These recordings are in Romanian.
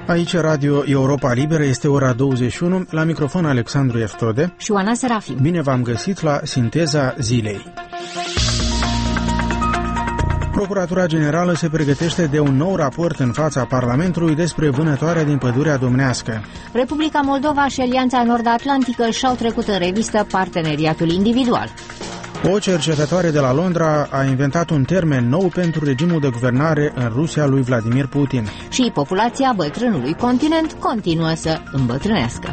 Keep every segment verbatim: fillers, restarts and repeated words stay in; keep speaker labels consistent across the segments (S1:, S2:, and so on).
S1: Aici Radio Europa Liberă, este ora douăzeci și unu, la microfon Alexandru Eftode
S2: și Oana Serafim.
S1: Bine v-am găsit la Sinteza Zilei. Procuratura Generală se pregătește de un nou raport în fața Parlamentului despre vânătoarea din Pădurea Domnească.
S2: Republica Moldova și Alianța Nord-Atlantică și-au trecut în revistă parteneriatul individual.
S1: O cercetătoare de la Londra a inventat un termen nou pentru regimul de guvernare în Rusia lui Vladimir Putin.
S2: Și populația bătrânului continent continuă să îmbătrânească.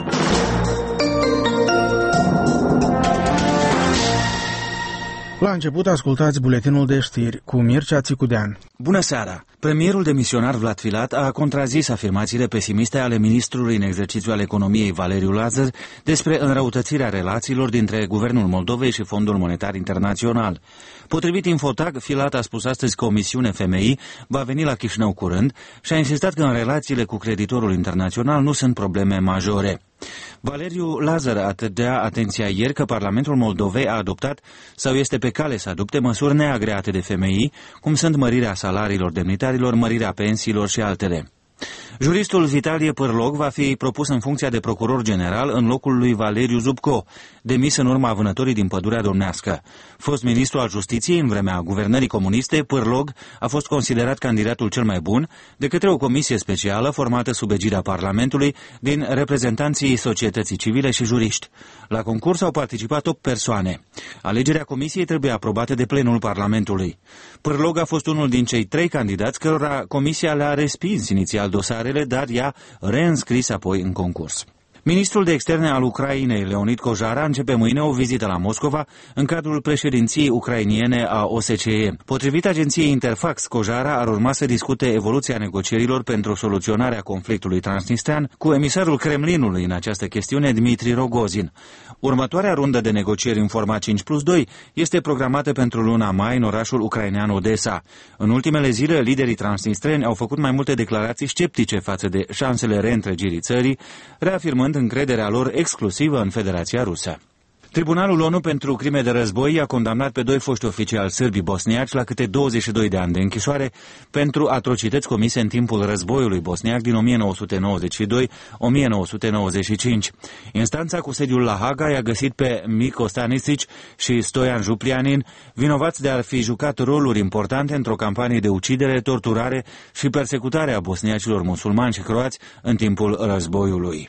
S1: La început ascultați buletinul de știri cu Mircea Țicudean.
S3: Bună seara! Premierul demisionar Vlad Filat a contrazis afirmațiile pesimiste ale ministrului în exercițiu al economiei Valeriu Lazar despre înrăutățirea relațiilor dintre Guvernul Moldovei și Fondul Monetar Internațional. Potrivit Infotag, Filat a spus astăzi că o misiune F M I va veni la Chișinău curând și a insistat că în relațiile cu creditorul internațional nu sunt probleme majore. Valeriu Lazar atrăgea atenția ieri că Parlamentul Moldovei a adoptat sau este pe cale să adopte măsuri neagreate de F M I, cum sunt mărirea salariilor demnitarilor, mărirea pensiilor și altele. Juristul Vitalie Pârlog va fi propus în funcția de procuror general în locul lui Valeriu Zubco, demis în urma vânătorii din Pădurea Domnească. Fost ministru al justiției în vremea guvernării comuniste, Pârlog a fost considerat candidatul cel mai bun de către o comisie specială formată sub egida Parlamentului din reprezentanții societății civile și juriști. La concurs au participat opt persoane. Alegerea comisiei trebuie aprobată de plenul Parlamentului. Pârlog a fost unul din cei trei candidați cărora comisia le-a respins inițial dosarele, dar i-a reînscris apoi în concurs. Ministrul de Externe al Ucrainei, Leonid Kojara, începe mâine o vizită la Moscova în cadrul președinției ucrainiene a O S C E. Potrivit agenției Interfax, Kojara ar urma să discute evoluția negocierilor pentru soluționarea conflictului transnistrean cu emisarul Kremlinului în această chestiune, Dmitri Rogozin. Următoarea rundă de negocieri în format cinci plus doi este programată pentru luna mai în orașul ucrainean Odessa. În ultimele zile, liderii transnistreni au făcut mai multe declarații sceptice față de șansele reîntregirii țării, reafirmând încrederea lor exclusivă în Federația Rusă. Tribunalul ONU pentru crime de război a condamnat pe doi foști oficiali sârbi bosniaci la câte douăzeci și doi de ani de închisoare pentru atrocități comise în timpul războiului bosniac din o mie nouă sute nouăzeci și doi - o mie nouă sute nouăzeci și cinci. Instanța cu sediul la Haga i-a găsit pe Miko Stanisic și Stoian Juplianin vinovați de a fi jucat roluri importante într-o campanie de ucidere, torturare și persecutare a bosniacilor musulmani și croați în timpul războiului.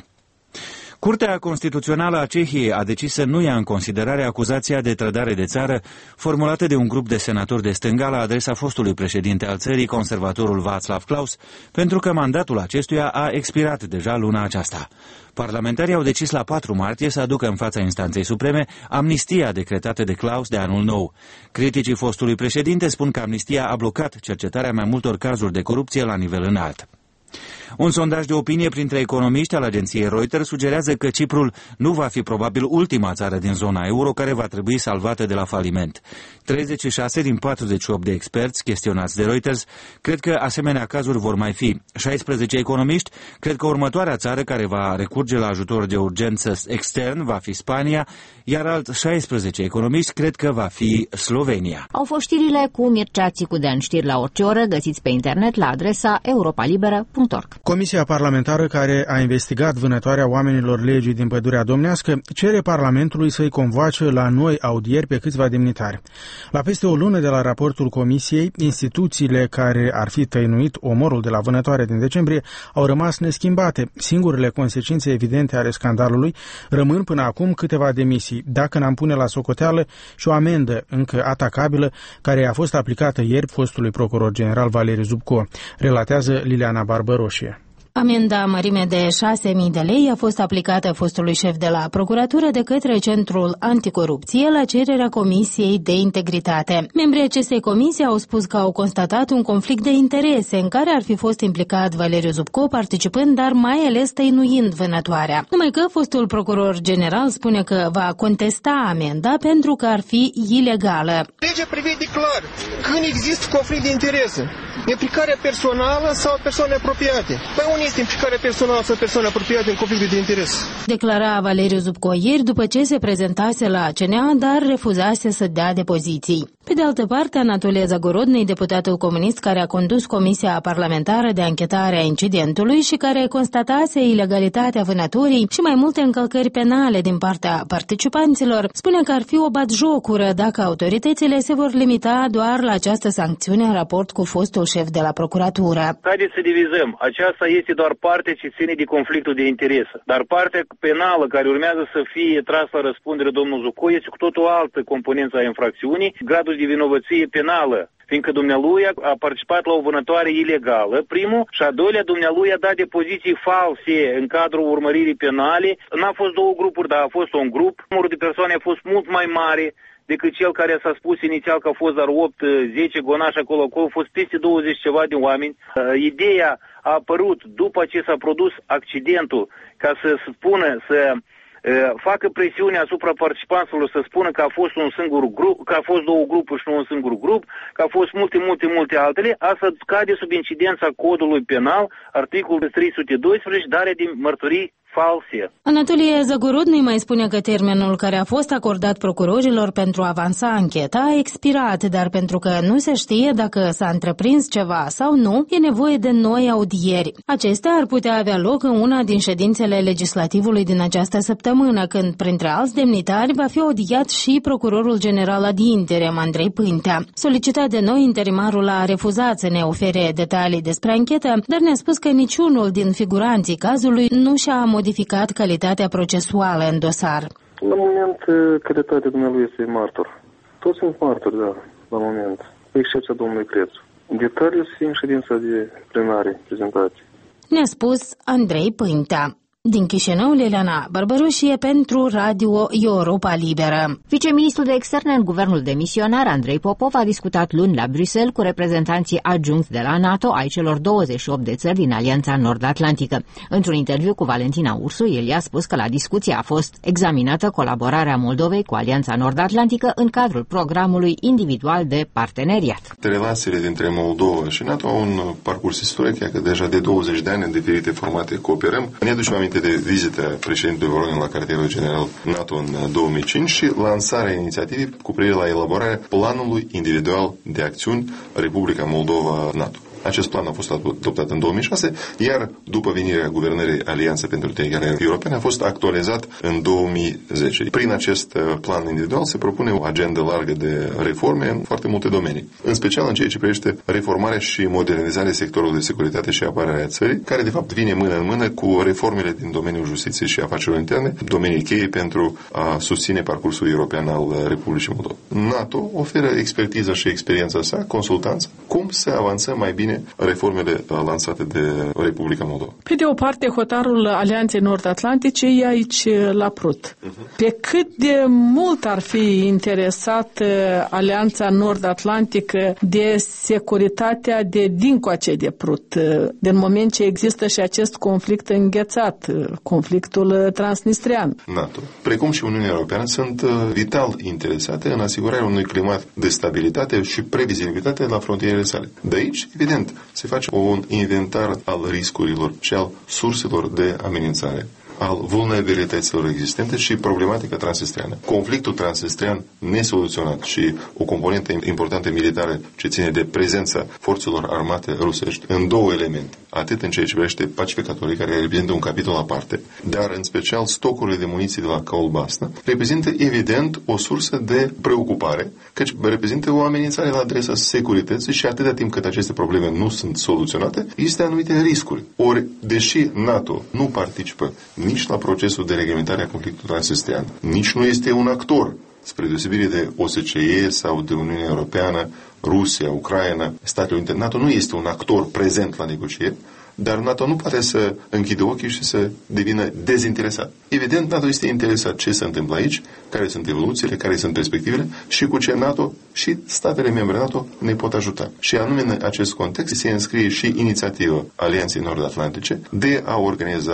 S3: Curtea Constituțională a Cehiei a decis să nu ia în considerare acuzația de trădare de țară formulată de un grup de senatori de stânga la adresa fostului președinte al țării, conservatorul Václav Klaus, pentru că mandatul acestuia a expirat deja luna aceasta. Parlamentarii au decis la patru martie să aducă în fața instanței supreme amnistia decretată de Klaus de anul nou. Criticii fostului președinte spun că amnistia a blocat cercetarea mai multor cazuri de corupție la nivel înalt. Un sondaj de opinie printre economiști al agenției Reuters sugerează că Ciprul nu va fi probabil ultima țară din zona euro care va trebui salvată de la faliment. treizeci și șase din patruzeci și opt de experți chestionați de Reuters cred că asemenea cazuri vor mai fi. șaisprezece economiști cred că următoarea țară care va recurge la ajutor de urgență extern va fi Spania, iar alți șaisprezece economiști cred că va fi Slovenia.
S2: Au fost știrile cu Mircea Țicudean. Știri la orice oră găsiți pe internet la adresa europa liberă punct org.
S1: Comisia parlamentară care a investigat vânătoarea oamenilor legii din Pădurea Domnească cere Parlamentului să-i convoace la noi audieri pe câțiva demnitari. La peste o lună de la raportul Comisiei, instituțiile care ar fi tăinuit omorul de la vânătoare din decembrie au rămas neschimbate. Singurele consecințe evidente ale scandalului rămân până acum câteva demisii, dacă n-am pune la socoteală și o amendă încă atacabilă care a fost aplicată ieri fostului procuror general Valeriu Zubco, relatează Liliana Barbăroșie.
S4: Amenda mărime de șase mii de lei a fost aplicată fostului șef de la procuratură de către Centrul Anticorupție la cererea Comisiei de Integritate. Membrii acestei comisii au spus că au constatat un conflict de interese în care ar fi fost implicat Valeriu Zubco participând, dar mai ales tăinuind vânătoarea. Numai că fostul procuror general spune că va contesta amenda pentru că ar fi ilegală.
S5: Pe Legea prevede clar când există conflict de interese. Implicarea personală sau persoane apropiate. Păi unde este implicarea personală sau persoane apropiate în conflictul de interes?
S4: Declara Valeriu Zubco ieri după ce se prezentase la C N A, dar refuzase să dea depoziții. Pe de altă parte, Anatolie Zagorodny, deputatul comunist care a condus Comisia Parlamentară de Anchetare a incidentului și care constatase ilegalitatea vânătorii și mai multe încălcări penale din partea participanților, spune că ar fi o batjocură dacă autoritățile se vor limita doar la această sancțiune în raport cu fostul șef de la procuratură.
S6: Haideți să divizăm. Aceasta este doar parte ce ține de conflictul de interes. Dar partea penală care urmează să fie tras la răspundere domnul Zuco este cu totul altă componență a infracțiunii, gradul de vinovăție penală, fiindcă dumnealui a participat la o vânătoare ilegală, primul, și a doilea, dumnealui a dat depoziții false în cadrul urmăririi penale. N-a fost două grupuri, dar a fost un grup. Numărul de persoane a fost mult mai mare decât cel care s-a spus inițial că a fost doar opt zece gonași acolo, acolo, au fost peste douăzeci ceva de oameni. Ideea a apărut după ce s-a produs accidentul, ca să spună, să facă presiune asupra participanților, să spună că a fost un singur grup, că a fost două grupuri și nu un singur grup, că a fost multe, multe, multe altele, asta cade sub incidența codului penal, articolul trei sute doisprezece, dare de mărturii false.
S4: Anatolie Zagorodny mai spune că termenul care a fost acordat procurorilor pentru a avansa ancheta a expirat, dar pentru că nu se știe dacă s-a întreprins ceva sau nu, e nevoie de noi audieri. Acestea ar putea avea loc în una din ședințele legislativului din această săptămână, când, printre alți demnitari, va fi audiat și procurorul general ad interim, Andrei Pântea. Solicitat de noi, interimarul a refuzat să ne ofere detalii despre anchetă, dar ne-a spus că niciunul din figuranții cazului nu și-a modificat calitatea procesuală în dosar.
S7: La moment, calitatea dumnealui este martor. Toți sunt martori, da, la moment, cu excepția domnului Crețu. Detaliile sunt în ședința de plenare prezentate.
S4: Ne-a spus Andrei Pântea. Din Chișinău, Liliana Barbărușie pentru Radio Europa Liberă.
S2: Viceministrul de externe în guvernul demisionar, Andrei Popov, a discutat luni la Bruxelles cu reprezentanții adjuncți de la NATO ai celor douăzeci și opt de țări din Alianța Nord-Atlantică. Într-un interviu cu Valentina Ursu, el i-a spus că la discuție a fost examinată colaborarea Moldovei cu Alianța Nord-Atlantică în cadrul programului individual de parteneriat.
S8: Relațiile dintre Moldova și NATO au un parcurs istoric, că deja de douăzeci de ani în diferite formate cooperăm. Ne aducem aminte de vizita președintelui Voronin la cartierul general NATO în două mii cinci și lansarea inițiativei cu privire la elaborarea planului individual de acțiuni Republica Moldova-NATO. Acest plan a fost adoptat în două mii șase, iar după venirea guvernării Alianței pentru Integrare Europeană a fost actualizat în două mii zece. Prin acest plan individual se propune o agendă largă de reforme în foarte multe domenii, în special în ceea ce privește reformarea și modernizarea sectorului de securitate și apărare a țării, care de fapt vine mână în mână cu reformele din domeniul justiției și afacerilor interne, domenii cheie pentru a susține parcursul european al Republicii Moldova. NATO oferă expertiza și experiența sa, consultanță, cum să avansăm mai bine reformele lansate de Republica Moldova.
S9: Pe de o parte, hotarul Alianței Nord-Atlantice e aici la Prut. Uh-huh. Pe cât de mult ar fi interesat Alianța Nord-Atlantică de securitatea de dincoace de Prut, din moment ce există și acest conflict înghețat, conflictul transnistrian.
S8: NATO, precum și Uniunea Europeană, sunt vital interesate în asigurarea unui climat de stabilitate și previzibilitate la frontierele sale. De aici, evident, se face un inventar al riscurilor și al surselor de amenințare, al vulnerabilităților existente și problematica transnistriană. Conflictul transnistrian nesoluționat și o componentă importantă militară ce ține de prezența forțelor armate rusești în două elemente, atât în ceea ce privește pacificatorii, care reprezintă un capitol aparte, dar în special stocurile de muniții de la Caulbasna, reprezintă evident o sursă de preocupare, căci reprezintă o amenințare la adresa securității și atâta timp cât aceste probleme nu sunt soluționate, există anumite riscuri. Ori, deși NATO nu participă nici la procesul de reglementare a conflictului transnistrian, nici nu este un actor, spre deosebire de O S C E sau de Uniunea Europeană, Rusia, Ucraina, Statele Unite. NATO nu este un actor prezent la negocieri, dar NATO nu poate să închide ochii și să devină dezinteresat. Evident, NATO este interesat ce se întâmplă aici, care sunt evoluțiile, care sunt perspectivele și cu ce NATO și statele membre NATO ne pot ajuta. Și anume în acest context se înscrie și inițiativa Alianței Nord-Atlantice de a organiza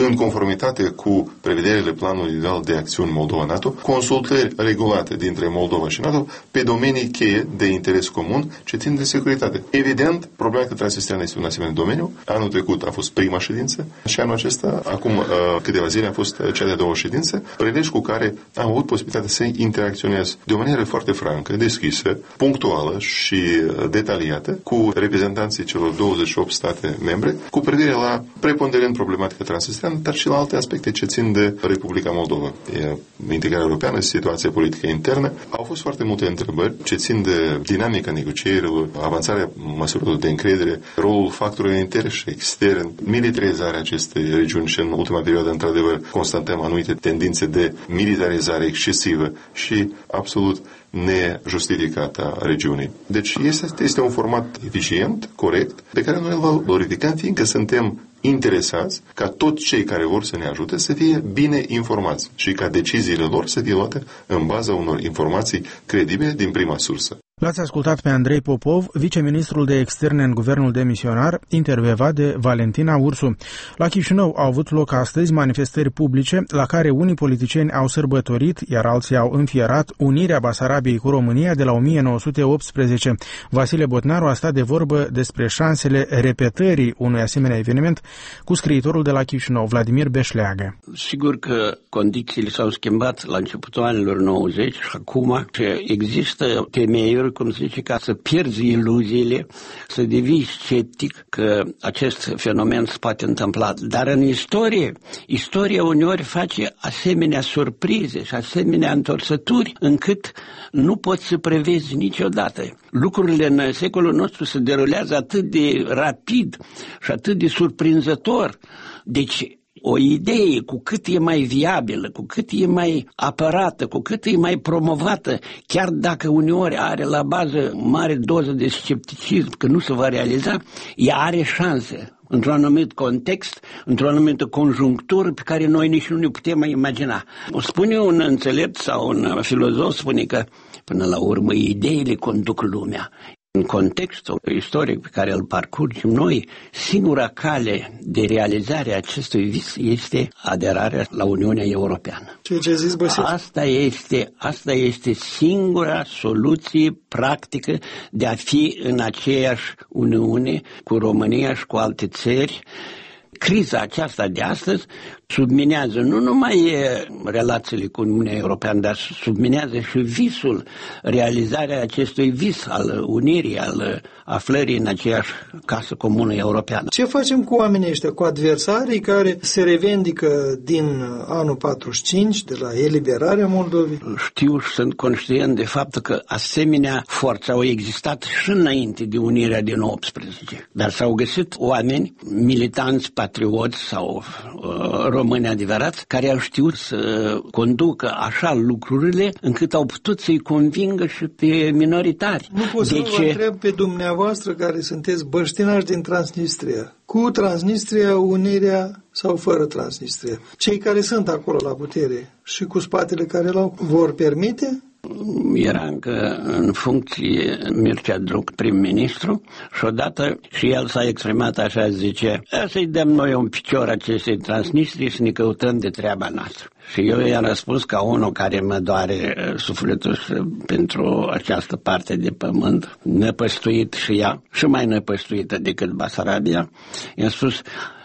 S8: în conformitate cu prevederile planului de acțiuni Moldova-NATO, consultări regulate dintre Moldova și NATO pe domenii cheie de interes comun ce țin de securitate. Evident, problema că Transnistria este un asemenea domeniu. Anul trecut a fost prima ședință și anul acesta, acum câteva zile, a fost cea de-a doua ședință, prilej cu care am avut posibilitatea să interacționez de o manieră foarte francă, deschisă, punctuală și detaliată cu reprezentanții celor douăzeci și opt state membre cu privire la preponderent problematica transnistriană, dar și la alte aspecte ce țin de Republica Moldova. E integrarea europeană, situația politică internă. Au fost foarte multe întrebări ce țin de dinamica negocierilor, avansarea măsurilor de încredere, rolul factorilor interni și externi, militarizarea acestei regiuni și în ultima perioadă, într-adevăr, constatăm anumite tendințe de militarizare excesivă și absolut nejustificată a regiunii. Deci este, este un format eficient, corect, pe care noi îl valorificăm, fiindcă suntem interesați ca toți cei care vor să ne ajute să fie bine informați și ca deciziile lor să fie luate în baza unor informații credibile din prima sursă.
S1: L-ați ascultat pe Andrei Popov, viceministrul de externe în guvernul demisionar, intervievat de Valentina Ursu. La Chișinău au avut loc astăzi manifestări publice la care unii politicieni au sărbătorit, iar alții au înfierat unirea Basarabiei cu România de la o mie nouă sute optsprezece. Vasile Botnaru a stat de vorbă despre șansele repetării unui asemenea eveniment cu scriitorul de la Chișinău, Vladimir Beșleagă.
S10: Sigur că condițiile s-au schimbat la începutul anilor nouăzeci și acum există temeiuri, cum se zice, ca să pierzi iluziile, să devii sceptic că acest fenomen se poate întâmpla. Dar în istorie, istoria uneori face asemenea surprize și asemenea întorsături încât nu poți să prevezi niciodată. Lucrurile în secolul nostru se derulează atât de rapid și atât de surprinzător. Deci, o idee cu cât e mai viabilă, cu cât e mai apărată, cu cât e mai promovată, chiar dacă uneori are la bază mare doză de scepticism că nu se va realiza, ea are șanse într-un anumit context, într-o anumită conjunctură pe care noi nici nu ne putem imagina. Spune un înțelept sau un filozof, spune că până la urmă ideile conduc lumea. În contextul istoric pe care îl parcurgem noi, singura cale de realizare a acestui vis este aderarea la Uniunea Europeană.
S11: Ce ce zis,
S10: asta este, asta este singura soluție practică de a fi în aceeași Uniune cu România și cu alte țări. Criza aceasta de astăzi subminează nu numai relațiile cu Uniunea Europeană, dar subminează și visul, realizarea acestui vis al unirii, al aflării în aceeași casă comună europeană.
S11: Ce facem cu oamenii ăștia, cu adversarii care se revendică din anul patruzeci și cinci, de la eliberarea Moldovei?
S10: Știu și sunt conștient de faptul că asemenea forțe au existat și înainte de unirea din optsprezece. Dar s-au găsit oameni, militanți, patrioți sau uh, români adevărați, care au știut să conducă așa lucrurile încât au putut să-i convingă și pe minoritari.
S11: Nu pot să vă întreb pe dumneavoastră care sunteți băștinași din Transnistria. Cu Transnistria, unirea sau fără Transnistria? Cei care sunt acolo la putere și cu spatele care l-au vor permite?
S10: Era încă în funcție Mircea Druc, prim-ministru, și odată și el s-a exprimat așa, zice, să-i dăm noi un picior acestei Transnistrii și ne căutăm de treaba noastră. Și eu i-am răspuns ca unul care mă doare sufletul pentru această parte de pământ, năpăstuit și ea, și mai năpăstuită decât Basarabia, i-am spus,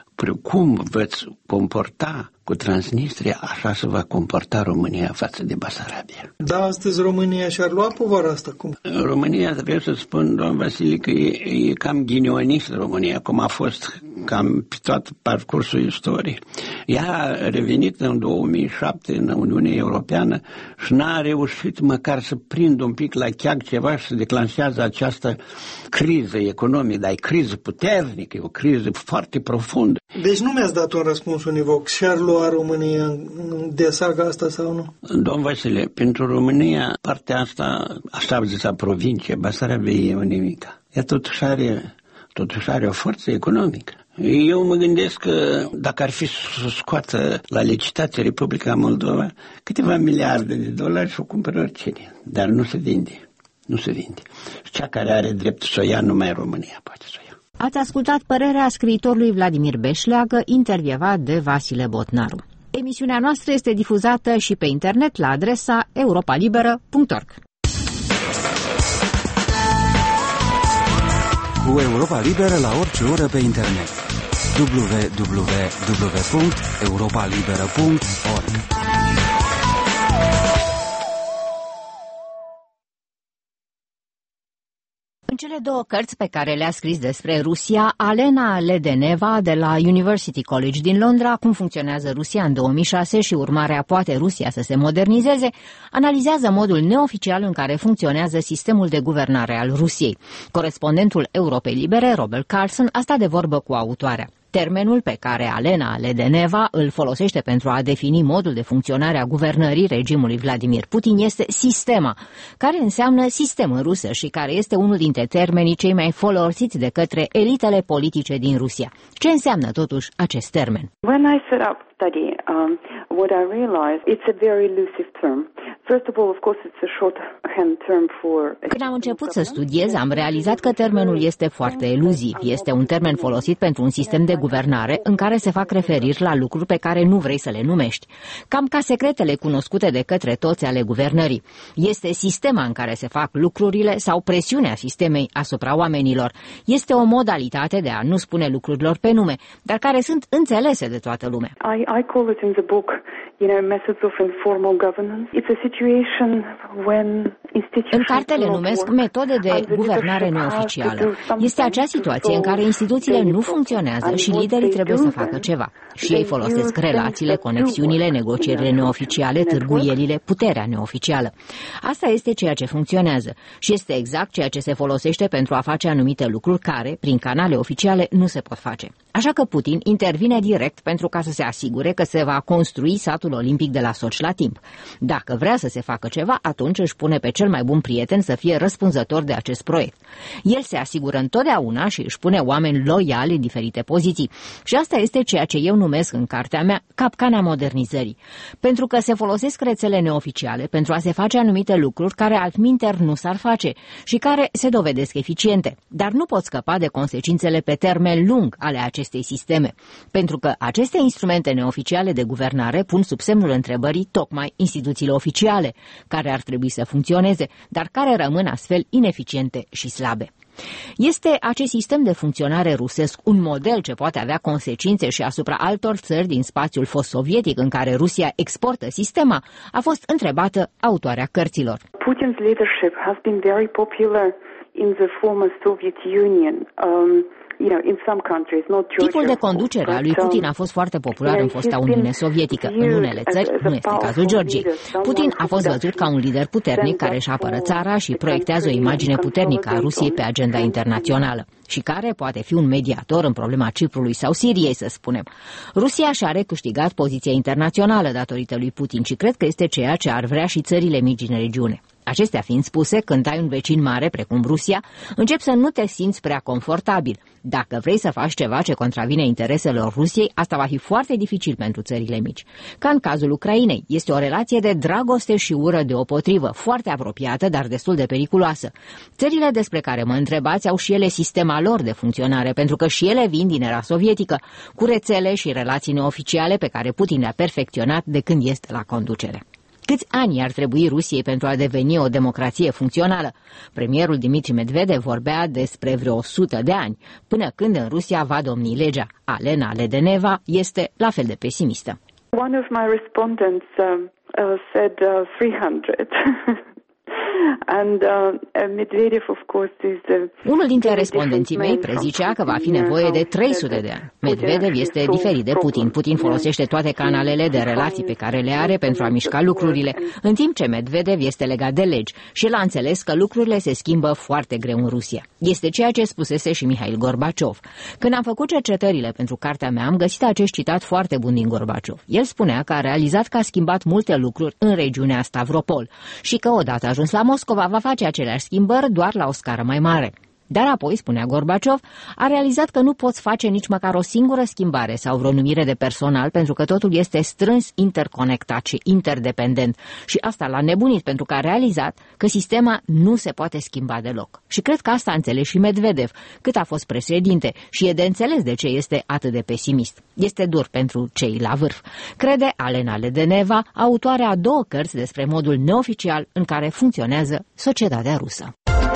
S10: cum veți comporta cu Transnistria, așa se va comporta România față de Basarabia.
S11: Da, astăzi România și-ar lua povara asta. Cum?
S10: România, trebuie să spun, domn Vasile, că e, e cam ghinionist România, cum a fost cam pe tot parcursul istoriei. Ea a revenit în două mii șapte în Uniunea Europeană și n-a reușit măcar să prindă un pic la cheag ceva și să declanșează această criză economică, dar e criză puternică, e o criză foarte profundă.
S11: Deci nu mi-ați dat un răspuns univoc. Și-ar lua România de saga asta sau nu?
S10: Domn Vasile, pentru România, partea asta, așa zisă provincie, Basarabia e o nimica. Ea totuși are, totuși are o forță economică. Eu mă gândesc că dacă ar fi să scoată la licitație Republica Moldova câteva miliarde de dolari și o cumpără oricine, dar nu se vinde. Nu se vinde. Și cea care are drept să o ia, numai România poate să o ia.
S2: Ați ascultat părerea scriitorului Vladimir Beșleagă, intervievat de Vasile Botnaru. Emisiunea noastră este difuzată și pe internet la adresa europa liberă punct org.
S3: Cu Europa Liberă la orice oră pe internet. w w w punct europa liberă punct org.
S2: În cele două cărți pe care le-a scris despre Rusia, Alena Ledeneva de la University College din Londra, Cum funcționează Rusia în două mii șase și urmarea Poate Rusia să se modernizeze, analizează modul neoficial în care funcționează sistemul de guvernare al Rusiei. Corespondentul Europei Libere, Robert Carlson, a stat de vorbă cu autoarea. Termenul pe care Alena Ledeneva îl folosește pentru a defini modul de funcționare a guvernării regimului Vladimir Putin este sistema, care înseamnă sistem în rusă și care este unul dintre termenii cei mai folosiți de către elitele politice din Rusia. Ce înseamnă totuși acest termen?
S12: When I set up study, um, what I realized, it's a very elusive term. First of all, of course, it's a shorthand term for...
S2: Când am început să studiez, am realizat că termenul este foarte eluziv. Este un termen folosit pentru un sistem de guvernare în care se fac referiri la lucruri pe care nu vrei să le numești. Cam ca secretele cunoscute de către toți ale guvernării. Este sistema în care se fac lucrurile sau presiunea sistemei asupra oamenilor. Este o modalitate de a nu spune lucrurilor pe nume, dar care sunt înțelese de toată lumea.
S12: I, I call it in the book, you know, methods of informal governance. It's a situation when institutions...
S2: În carte le numesc metode de guvernare neoficială. Este acea situație în care instituțiile nu funcționează și liderii trebuie să facă ceva. Și ei folosesc relațiile, conexiunile, negocierile neoficiale, târguielile, puterea neoficială. Asta este ceea ce funcționează și este exact ceea ce se folosește pentru a face anumite lucruri care, prin canale oficiale, nu se pot face. Așa că Putin intervine direct pentru ca să se asigure că se va construi satul olimpic de la Sochi la timp. Dacă vrea să se facă ceva, atunci își pune pe cel mai bun prieten să fie răspunzător de acest proiect. El se asigură întotdeauna și își pune oameni loiali în diferite poziții. Și asta este ceea ce eu numesc în cartea mea capcana modernizării. Pentru că se folosesc rețele neoficiale pentru a se face anumite lucruri care altminteri nu s-ar face și care se dovedesc eficiente, dar nu pot scăpa de consecințele pe termen lung ale acestei sisteme, pentru că aceste instrumente neoficiale de guvernare pun sub semnul întrebării tocmai instituțiile oficiale, care ar trebui să funcționeze, dar care rămân astfel ineficiente și slabe. Este acest sistem de funcționare rusesc un model ce poate avea consecințe și asupra altor țări din spațiul fost sovietic în care Rusia exportă sistema? A fost întrebată autoarea cărților.
S12: Putin's leadership has been very popular in the former Soviet Union. Um...
S2: Tipul de conducere a lui Putin a fost foarte popular în fosta Uniune Sovietică. În unele țări, nu este cazul Georgiei. Putin a fost văzut ca un lider puternic care își apără țara și proiectează o imagine puternică a Rusiei pe agenda internațională și care poate fi un mediator în problema Ciprului sau Siriei, să spunem. Rusia și-a recâștigat poziția internațională datorită lui Putin și cred că este ceea ce ar vrea și țările mici din regiune. Acestea fiind spuse, când ai un vecin mare precum Rusia, începi să nu te simți prea confortabil. Dacă vrei să faci ceva ce contravine intereselor Rusiei, asta va fi foarte dificil pentru țările mici. Ca în cazul Ucrainei, este o relație de dragoste și ură deopotrivă, foarte apropiată, dar destul de periculoasă. Țările despre care mă întrebați au și ele sistema lor de funcționare, pentru că și ele vin din era sovietică, cu rețele și relații neoficiale pe care Putin le-a perfecționat de când este la conducere. Câți ani ar trebui Rusiei pentru a deveni o democrație funcțională? Premierul Dmitri Medvedev vorbea despre vreo o sută de ani, până când în Rusia va domni legea. Alena Ledeneva este la fel de pesimistă.
S12: One of my respondents uh, uh, said uh, three hundred. And, uh, Medvedev, of course, is the...
S2: Unul dintre respondenții mei prezicea că va fi nevoie de trei sute de ani. Medvedev este diferit de Putin. Putin folosește toate canalele de relații pe care le are pentru a mișca lucrurile, în timp ce Medvedev este legat de legi și el a înțeles că lucrurile se schimbă foarte greu în Rusia. Este ceea ce spusese și Mihail Gorbaciov. Când am făcut cercetările pentru cartea mea, am găsit acest citat foarte bun din Gorbaciov. El spunea că a realizat că a schimbat multe lucruri în regiunea Stavropol și că odată ajuns la Moscova va face aceleași schimbări doar la o scară mai mare. Dar apoi, spunea Gorbaciov, a realizat că nu poți face nici măcar o singură schimbare sau vreo numire de personal pentru că totul este strâns interconectat și interdependent. Și asta l-a nebunit pentru că a realizat că sistema nu se poate schimba deloc. Și cred că asta a înțeles și Medvedev, cât a fost președinte, și e de înțeles de ce este atât de pesimist. Este dur pentru cei la vârf, crede Alena Ledeneva, autoarea a două cărți despre modul neoficial în care funcționează societatea rusă.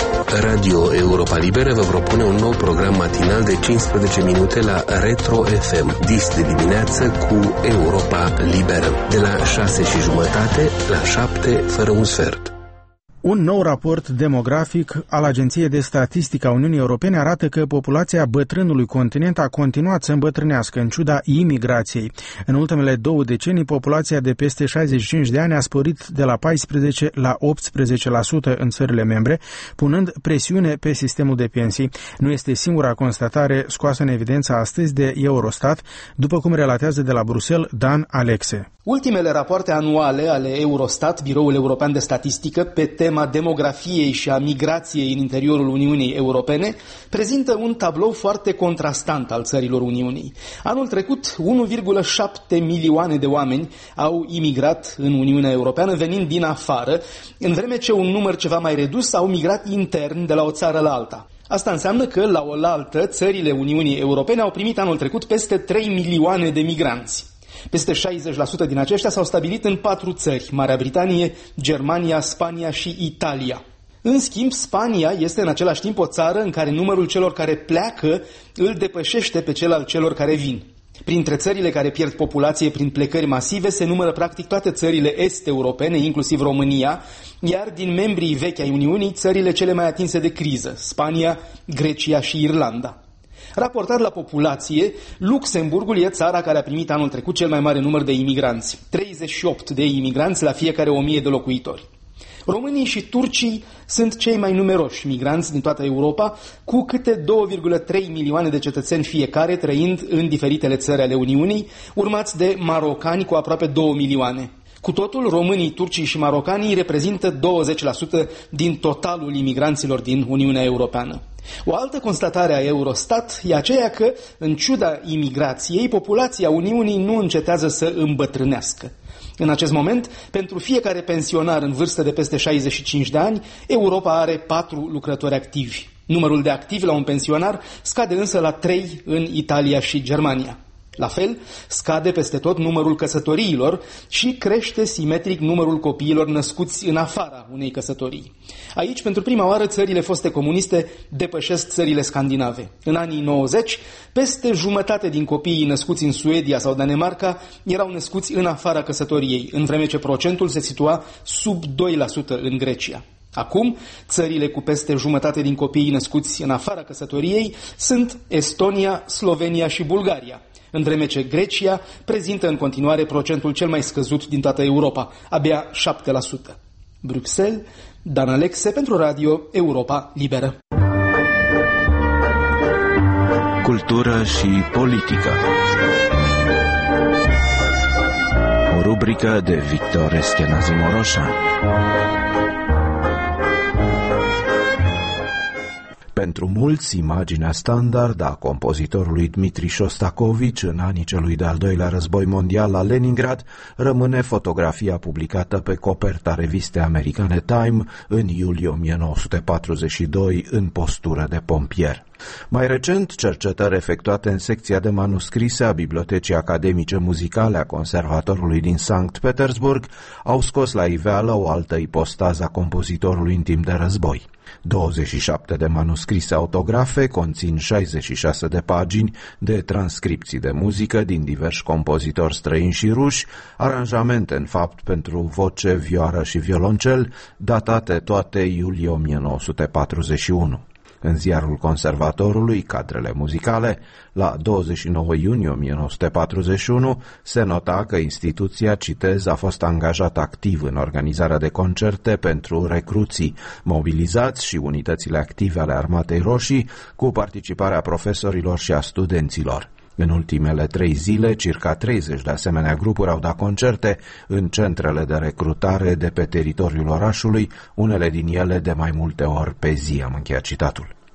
S13: Radio Europa Liberă vă propune un nou program matinal de cincisprezece minute la Retro F M, dis de dimineață cu Europa Liberă, de la șase și jumătate la șapte fără un sfert.
S1: Un nou raport demografic al Agenției de Statistică a Uniunii Europene arată că populația bătrânului continent a continuat să îmbătrânească în ciuda imigrației. În ultimele două decenii, populația de peste șaizeci și cinci de ani a sporit de la paisprezece la optsprezece la sută în țările membre, punând presiune pe sistemul de pensii. Nu este singura constatare scoasă în evidență astăzi de Eurostat, după cum relatează de la Bruxelles Dan Alexe.
S14: Ultimele rapoarte anuale ale Eurostat, Biroul European de Statistică, pe tema demografiei și a migrației în interiorul Uniunii Europene, prezintă un tablou foarte contrastant al țărilor Uniunii. Anul trecut, unu virgulă șapte milioane de oameni au imigrat în Uniunea Europeană venind din afară, în vreme ce un număr ceva mai redus au migrat intern de la o țară la alta. Asta înseamnă că, la oaltă, țările Uniunii Europene au primit anul trecut peste trei milioane de migranți. Peste șaizeci la sută din aceștia s-au stabilit în patru țări, Marea Britanie, Germania, Spania și Italia. În schimb, Spania este în același timp o țară în care numărul celor care pleacă îl depășește pe cel al celor care vin. Printre țările care pierd populație prin plecări masive se numără practic toate țările est-europene, inclusiv România, iar din membrii vechi ai Uniunii, țările cele mai atinse de criză, Spania, Grecia și Irlanda. Raportat la populație, Luxemburgul e țara care a primit anul trecut cel mai mare număr de imigranți, treizeci și opt de imigranți la fiecare o mie de locuitori. Românii și turcii sunt cei mai numeroși migranți din toată Europa, cu câte două virgulă trei milioane de cetățeni fiecare trăind în diferitele țări ale Uniunii, urmați de marocani cu aproape două milioane. Cu totul, românii, turcii și marocanii reprezintă douăzeci la sută din totalul imigranților din Uniunea Europeană. O altă constatare a Eurostat e aceea că, în ciuda imigrației, populația Uniunii nu încetează să îmbătrânească. În acest moment, pentru fiecare pensionar în vârstă de peste șaizeci și cinci de ani, Europa are patru lucrători activi. Numărul de activi la un pensionar scade însă la trei în Italia și Germania. La fel, scade peste tot numărul căsătoriilor și crește simetric numărul copiilor născuți în afara unei căsătorii. Aici, pentru prima oară, țările foste comuniste depășesc țările scandinave. În anii nouăzeci, peste jumătate din copiii născuți în Suedia sau Danemarca erau născuți în afara căsătoriei, în vreme ce procentul se situa sub doi la sută în Grecia. Acum, țările cu peste jumătate din copiii născuți în afara căsătoriei sunt Estonia, Slovenia și Bulgaria, în vreme ce Grecia prezintă în continuare procentul cel mai scăzut din toată Europa, abia șapte la sută. Bruxelles, Dan Alexe pentru Radio Europa Liberă.
S15: Cultură și politică. O rubrică de Victor Eschenazi Moroșa. Pentru mulți, imaginea standard a compozitorului Dmitri Șostakovici în anii celui de-al doilea război mondial la Leningrad rămâne fotografia publicată pe coperta revistei americane Time în iulie o mie nouă sute patruzeci și doi în postură de pompier. Mai recent, cercetări efectuate în secția de manuscrise a Bibliotecii Academice Muzicale a Conservatorului din Sankt Petersburg au scos la iveală o altă ipostază a compozitorului în timp de război. douăzeci și șapte de manuscrise autografe conțin șaizeci și șase de pagini de transcripții de muzică din diversi compozitori străini și ruși, aranjamente în fapt pentru voce, vioară și violoncel, datate toate iulie o mie nouă sute patruzeci și unu. În ziarul Conservatorului, Cadrele muzicale, la douăzeci și nouă iunie o mie nouă sute patruzeci și unu, se nota că instituția, citez, a fost angajată activ în organizarea de concerte pentru recruții mobilizați și unitățile active ale Armatei Roșii, cu participarea profesorilor și a studenților. În ultimele trei zile, circa treizeci de asemenea grupuri au dat concerte în centrele de recrutare de pe teritoriul orașului, unele din ele de mai multe ori pe zi, am încheiat citatul.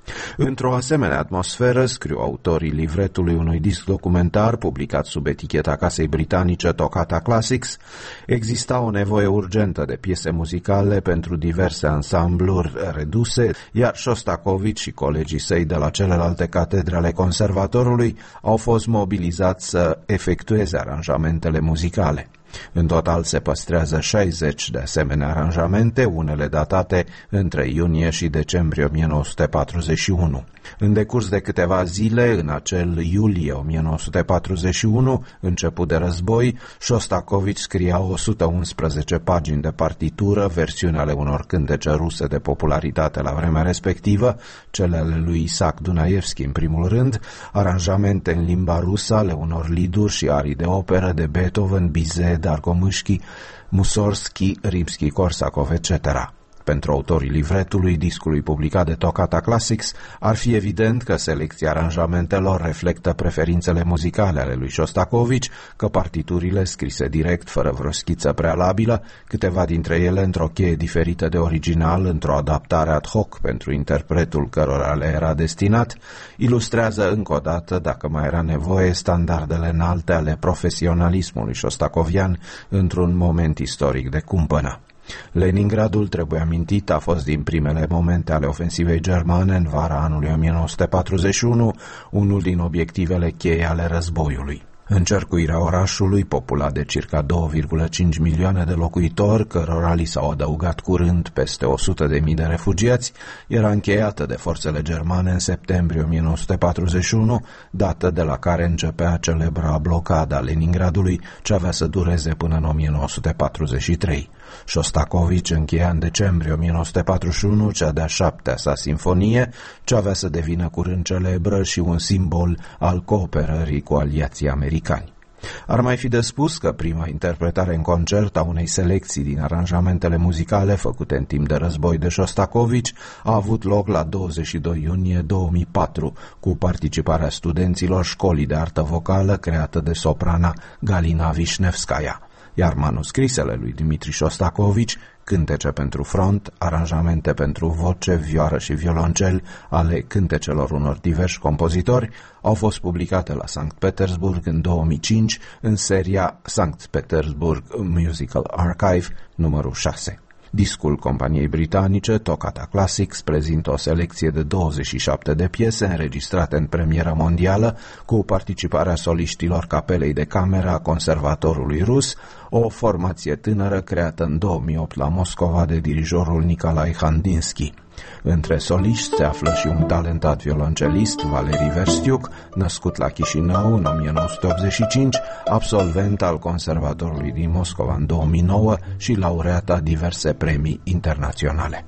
S15: Într-o asemenea atmosferă, scriu autorii livretului unui disc documentar publicat sub eticheta casei britanice Toccata Classics, exista o nevoie urgentă de piese muzicale pentru diverse ansambluri reduse, iar Șostakovici și colegii săi de la celelalte catedre ale conservatorului au fost mobilizați să efectueze aranjamentele muzicale. În total se păstrează șaizeci de asemenea aranjamente, unele datate între iunie și decembrie o mie nouă sute patruzeci și unu. În decurs de câteva zile, în acel iulie o mie nouă sute patruzeci și unu, început de război, Șostakovici scria o sută unsprezece pagini de partitură, versiuni ale unor cântece ruse de popularitate la vremea respectivă, cele ale lui Isaac Dunaievski în primul rând, aranjamente în limba rusă ale unor liduri și arii de operă de Beethoven, Bizet, Darkomyșki, Mussorgsky, Rimski-Korsakov, et cetera. Pentru autorii livretului discului publicat de Toccata Classics, ar fi evident că selecția aranjamentelor reflectă preferințele muzicale ale lui Șostakovici, că partiturile scrise direct, fără vreo schiță prealabilă, câteva dintre ele într-o cheie diferită de original, într-o adaptare ad hoc pentru interpretul cărora le era destinat, ilustrează încă o dată, dacă mai era nevoie, standardele înalte ale profesionalismului șostakovian într-un moment istoric de cumpănă. Leningradul, trebuie amintit, a fost din primele momente ale ofensivei germane în vara anului o mie nouă sute patruzeci și unu, unul din obiectivele cheie ale războiului. Încercuirea orașului, populat de circa două virgulă cinci milioane de locuitori, cărora li s-au adăugat curând peste o sută de mii de refugiați, era încheiată de forțele germane în septembrie o mie nouă sute patruzeci și unu, dată de la care începea celebra blocada Leningradului, ce avea să dureze până în o mie nouă sute patruzeci și trei. Șostakovici încheia în decembrie o mie nouă sute patruzeci și unu cea de-a șaptea sa sinfonie, ce avea să devină curând celebră și un simbol al cooperării cu aliații americani. Ar mai fi de spus că prima interpretare în concert a unei selecții din aranjamentele muzicale făcute în timp de război de Șostakovici a avut loc la douăzeci și doi iunie două mii patru, cu participarea studenților școlii de artă vocală creată de soprana Galina Vișnevskaia, iar manuscrisele lui Dmitri Șostakovici, cântece pentru front, aranjamente pentru voce, vioară și violoncel ale cântecelor unor diversi compozitori, au fost publicate la Sankt Petersburg în două mii cinci în seria Sankt Petersburg Musical Archive numărul șase. Discul companiei britanice Toccata Classics prezintă o selecție de douăzeci și șapte de piese înregistrate în premieră mondială, cu participarea soliștilor Capelei de Cameră a Conservatorului Rus, o formație tânără creată în două mii opt la Moscova de dirijorul Nicolae Khandinsky. Între soliști se află și un talentat violoncelist, Valeri Verstiuc, născut la Chișinău în o mie nouă sute optzeci și cinci, absolvent al Conservatorului din Moscova în două mii nouă și laureat a diverse premii internaționale.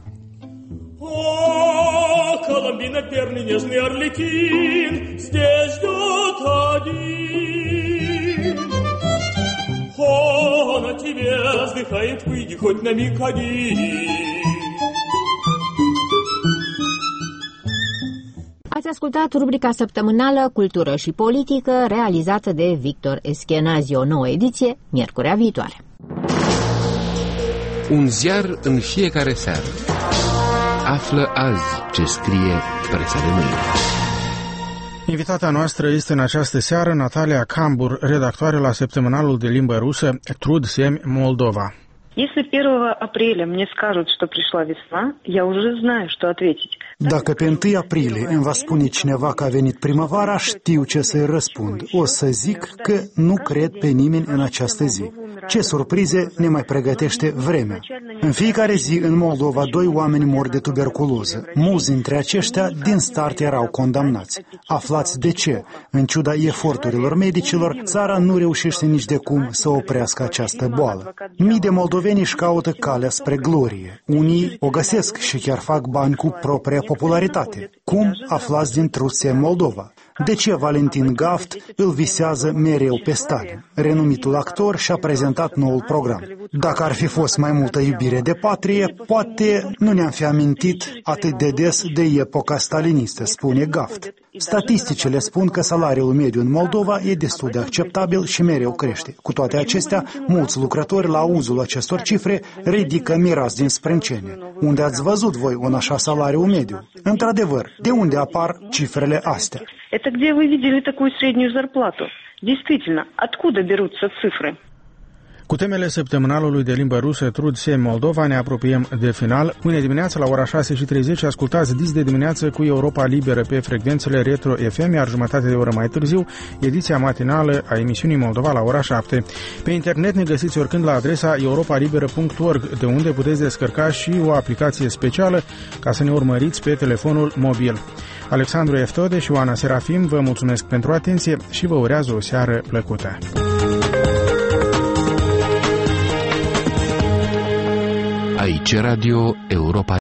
S16: Коломбина перный нежный орликин здесь ждет один. Он от тебя вздыхает, выйди хоть на миг один.
S2: Ați ascultat rubrica săptămânală Cultură și Politică, realizată de Victor Eschenazi, o nouă ediție, miercurea viitoare.
S13: Un ziar în fiecare seară. Află azi ce scrie presa de mâine.
S1: Invitata noastră este în această seară Natalia Cambur, redactoare la săptămânalul de limbă rusă Trud Semi Moldova.
S17: Если первого апреля мне скажут, что пришла весна, я уже знаю, что ответить.
S18: Dacă pe întâi aprilie îmi va spune cineva că a venit primăvara, știu ce să-i răspund. O să zic că nu cred pe nimeni în această zi. Ce surprize ne mai pregătește vremea. În fiecare zi în Moldova doi oameni mor de tuberculoză. Mulți dintre aceștia din start erau condamnați. Aflați de ce? În ciuda eforturilor medicilor, țara nu reușește nici de cum să oprească această boală. Mii de moldoveni își caută calea spre glorie. Unii o găsesc și chiar fac bani cu propria popularitate. Cum? Aflați din Trud Semi Moldova. De ce Valentin Gaft îl visează mereu pe Stalin? Renumitul actor și-a prezentat noul program. Dacă ar fi fost mai multă iubire de patrie, poate nu ne-am fi amintit atât de des de epoca stalinistă, spune Gaft. Statisticile spun că salariul mediu în Moldova e destul de acceptabil și mereu crește. Cu toate acestea, mulți lucrători la auzul acestor cifre ridică miras din sprâncene. Unde ați văzut voi un așa salariu mediu? Într-adevăr, de unde apar cifrele astea?
S17: Это где вы видели такую среднюю зарплату? Действительно, откуда берутся цифры?
S1: Cu temele săptămânalului de limbă rusă Trud Sem Moldova ne apropiem de final. Mâine dimineață la ora șase și treizeci ascultați Dis de dimineață cu Europa Liberă pe frecvențele Retro F M, iar jumătate de oră mai târziu ediția matinală a emisiunii Moldova la ora șapte. Pe internet ne găsiți oricând la adresa europa liberă punct org, de unde puteți descărca și o aplicație specială ca să ne urmăriți pe telefonul mobil. Alexandru Eftode și Oana Serafim vă mulțumesc pentru atenție și vă urează o seară plăcută.
S13: Aici Radio Europa